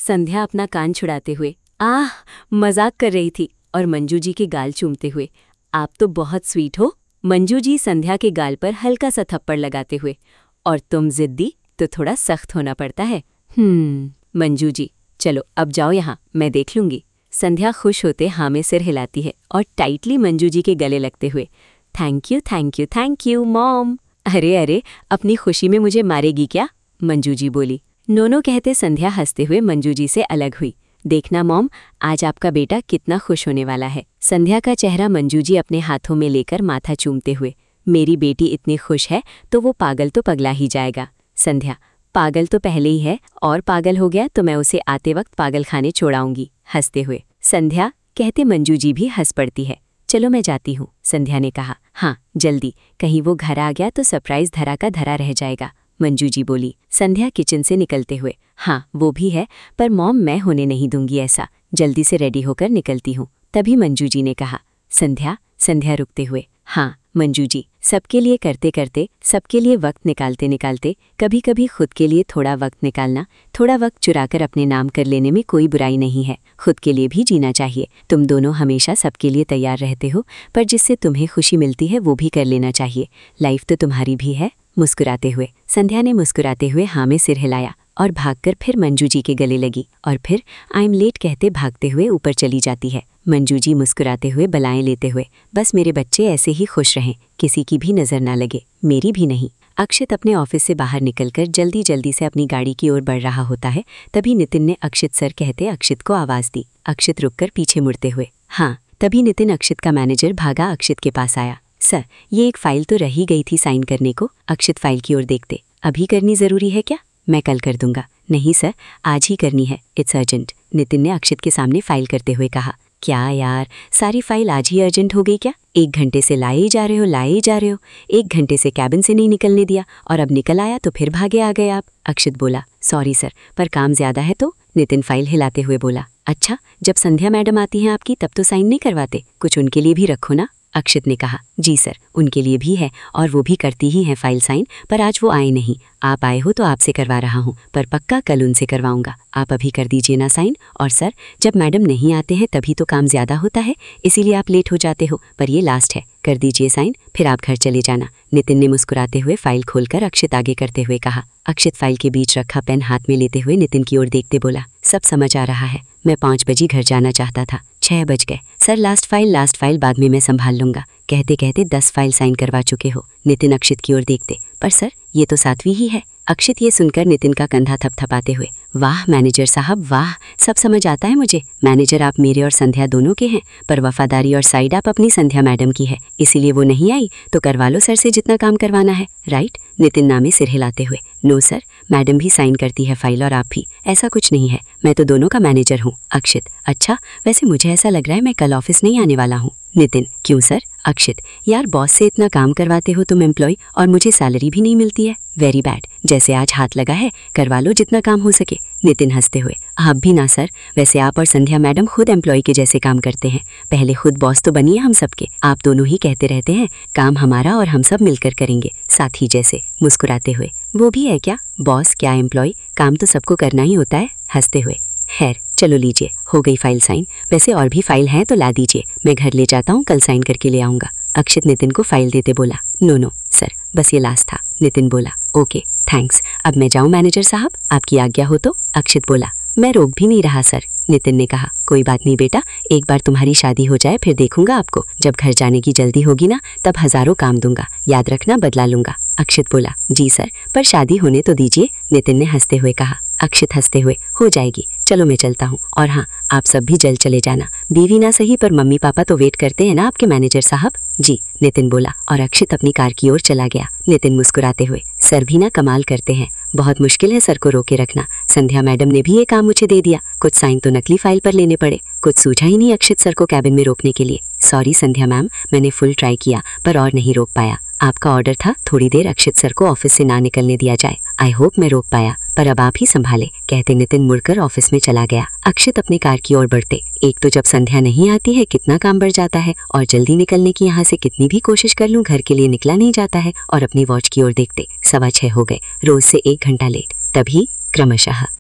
संध्या अपना कान छुड़ाते हुए आह मजाक कर रही थी और मंजू जी के गाल चूमते हुए। आप तो बहुत स्वीट हो। मंजू जी संध्या के गाल पर हल्का सा थप्पड़ लगाते हुए। और तुम जिद्दी तो थोड़ा सख्त होना पड़ता है। मंजू जी चलो अब जाओ यहाँ, मैं देख लूंगी। संध्या खुश होते हाँ में सिर हिलाती है और टाइटली मंजू जी के गले लगते हुए thank you thank you thank you mom. अरे अरे अपनी खुशी में मुझे मारेगी क्या? मंजू जी बोली। नोनो कहते संध्या हंसते हुए मंजू जी से अलग हुई। देखना मॉम, आज आपका बेटा कितना खुश होने वाला है। संध्या का चेहरा मंजू जी अपने हाथों में लेकर माथा चूमते हुए। मेरी बेटी इतनी खुश है तो वो पागल तो पगला ही जाएगा। संध्या पागल तो पहले ही है, और पागल हो गया तो मैं उसे आते वक्त पागल खाने छोड़ाऊंगी हंसते हुए। संध्या कहते मंजू जी भी हंस पड़ती है। चलो मैं जाती हूँ, संध्या ने कहा। हाँ जल्दी, कहीं वो घर आ गया तो सरप्राइज धरा का धरा रह जाएगा, मंजू जी बोली संध्या किचन से निकलते हुए। हाँ वो भी है, पर मॉम मैं होने नहीं दूंगी ऐसा। जल्दी से रेडी होकर निकलती हूँ। तभी मंजू जी ने कहा। संध्या रुकते हुए। हाँ मंजू जी, सबके लिए करते करते, सबके लिए वक्त निकालते निकालते, कभी कभी खुद के लिए थोड़ा वक्त निकालना, थोड़ा वक्त चुराकर अपने नाम कर लेने में कोई बुराई नहीं है। खुद के लिए भी जीना चाहिए। तुम दोनों हमेशा सबके लिए तैयार रहते हो, पर जिससे तुम्हें खुशी मिलती है वो भी कर लेना चाहिए। लाइफ तो तुम्हारी भी है। मुस्कुराते हुए संध्या ने मुस्कुराते हुए हाँ में सिर हिलाया और भागकर फिर मंजू जी के गले लगी और फिर आई एम लेट कहते भागते हुए ऊपर चली जाती है। मंजू जी मुस्कुराते हुए बलाएं लेते हुए। बस मेरे बच्चे ऐसे ही खुश रहें, किसी की भी नज़र ना लगे, मेरी भी नहीं। अक्षित अपने ऑफिस से बाहर निकलकर जल्दी जल्दी से अपनी गाड़ी की ओर बढ़ रहा होता है। तभी नितिन ने अक्षित सर कहते अक्षित को आवाज़ दी। अक्षित रुककर पीछे मुड़ते हुए। हाँ तभी नितिन अक्षित का मैनेजर भागा अक्षित के पास आया। सर ये एक फ़ाइल तो रही गई थी साइन करने को। अक्षित फाइल की ओर देखते। अभी करनी ज़रूरी है क्या? मैं कल कर दूंगा। नहीं सर आज ही करनी है, इट्स अर्जेंट, नितिन ने अक्षित के सामने फाइल करते हुए कहा। क्या यार, सारी फाइल आज ही अर्जेंट हो गई क्या? 1 घंटे से लाए ही जा रहे हो। 1 घंटे से कैबिन से नहीं निकलने दिया और अब निकल आया तो फिर भागे आ गए आप। अक्षित बोला सॉरी सर, पर काम ज़्यादा है तो। नितिन फाइल हिलाते हुए बोला अच्छा, जब संध्या मैडम आती हैं आपकी तब तो साइन नहीं करवाते, कुछ उनके लिए भी रखो ना। अक्षित ने कहा जी सर, उनके लिए भी है और वो भी करती ही हैं फाइल साइन, पर आज वो आए नहीं। आप आए हो तो आपसे करवा रहा हूँ, पर पक्का कल उनसे करवाऊंगा। आप अभी कर दीजिए ना साइन। और सर जब मैडम नहीं आते हैं तभी तो काम ज़्यादा होता है, इसीलिए आप लेट हो जाते हो, पर ये लास्ट है, कर दीजिए साइन, फिर आप घर चले जाना। नितिन ने मुस्कुराते हुए फाइल खोलकर अक्षित आगे करते हुए कहा। अक्षित फाइल के बीच रखा पेन हाथ में लेते हुए नितिन की ओर देखते बोला सब समझ आ रहा है, मैं 5 बजे घर जाना चाहता था, 6 बज गए। सर लास्ट फाइल बाद में मैं संभाल लूंगा। कहते कहते 10 फाइल साइन करवा चुके हो। नितिन अक्षित की ओर देखते। पर सर ये तो 7वीं ही है। अक्षित ये सुनकर नितिन का कंधा थपथपाते हुए। वाह मैनेजर साहब वाह, सब समझ आता है मुझे। मैनेजर आप मेरे और संध्या दोनों के हैं, पर वफादारी और साइड आप अपनी संध्या मैडम की है, इसीलिए वो नहीं आई तो करवा लो सर से जितना काम करवाना है, राइट? नितिन नामे सिर हिलाते हुए। नो सर, मैडम भी साइन करती है फाइल और आप भी, ऐसा कुछ नहीं है, मैं तो दोनों का मैनेजर हूँ। अक्षित अच्छा, वैसे मुझे ऐसा लग रहा है मैं कल ऑफिस नहीं आने वाला हूँ। नितिन क्यों सर? अक्षित यार बॉस से इतना काम करवाते हो तुम एम्प्लॉय और मुझे सैलरी भी नहीं मिलती है, वेरी बैड। जैसे आज हाथ लगा है करवा लो जितना काम हो सके। नितिन हंसते हुए। आप भी ना सर, वैसे आप और संध्या मैडम खुद एम्प्लॉय के जैसे काम करते हैं, पहले खुद बॉस तो बनिए हम सबके। आप दोनों ही कहते रहते हैं काम हमारा और हम सब मिलकर करेंगे, साथी जैसे। मुस्कुराते हुए। वो भी है क्या? बॉस क्या एम्प्लॉय, काम तो सबको करना ही होता है, हंसते हुए। खैर चलो लीजिए, हो गई फाइल साइन। वैसे और भी फाइल हैं तो ला दीजिए, मैं घर ले जाता हूँ, कल साइन करके ले आऊँगा। अक्षित नितिन को फाइल देते बोला। नो सर, बस ये लास्ट था। नितिन बोला ओके थैंक्स, अब मैं जाऊँ मैनेजर साहब, आपकी आज्ञा हो तो। अक्षित बोला मैं रोक भी नहीं रहा सर। नितिन ने कहा कोई बात नहीं बेटा, एक बार तुम्हारी शादी हो जाए फिर देखूंगा आपको, जब घर जाने की जल्दी होगी ना तब हज़ारों काम दूंगा, याद रखना बदला लूंगा। अक्षित बोला जी सर, पर शादी होने तो दीजिए। नितिन ने हंसते हुए कहा। अक्षित हंसते हुए हो जाएगी, चलो मैं चलता हूँ, और हाँ आप सब भी जल्द चले जाना, बीवी ना सही पर मम्मी पापा तो वेट करते हैं ना आपके मैनेजर साहब। जी, नितिन बोला और अक्षित अपनी कार की ओर चला गया। नितिन मुस्कुराते हुए। सर भी ना कमाल करते हैं, बहुत मुश्किल है सर को रोके रखना। संध्या मैडम ने भी ये काम मुझे दे दिया, कुछ साइन तो नकली फाइल पर लेने पड़े, कुछ सूझा ही नहीं अक्षित सर को कैबिन में रोकने के लिए। सॉरी संध्या मैम, मैंने फुल ट्राई किया पर और नहीं रोक पाया। आपका ऑर्डर था थोड़ी देर अक्षित सर को ऑफिस से ना निकलने दिया जाए, आई होप मैं रोक पाया, पर अब आप ही संभाले, कहते नितिन मुड़कर ऑफिस में चला गया। अक्षित अपनी कार की ओर बढ़ते। एक तो जब संध्या नहीं आती है कितना काम बढ़ जाता है, और जल्दी निकलने की यहाँ से कितनी भी कोशिश कर लूँ घर के लिए निकला नहीं जाता है, और अपनी वॉच की ओर देखते 6:15 हो गए, रोज से 1 घंटा लेट। तभी क्रमशः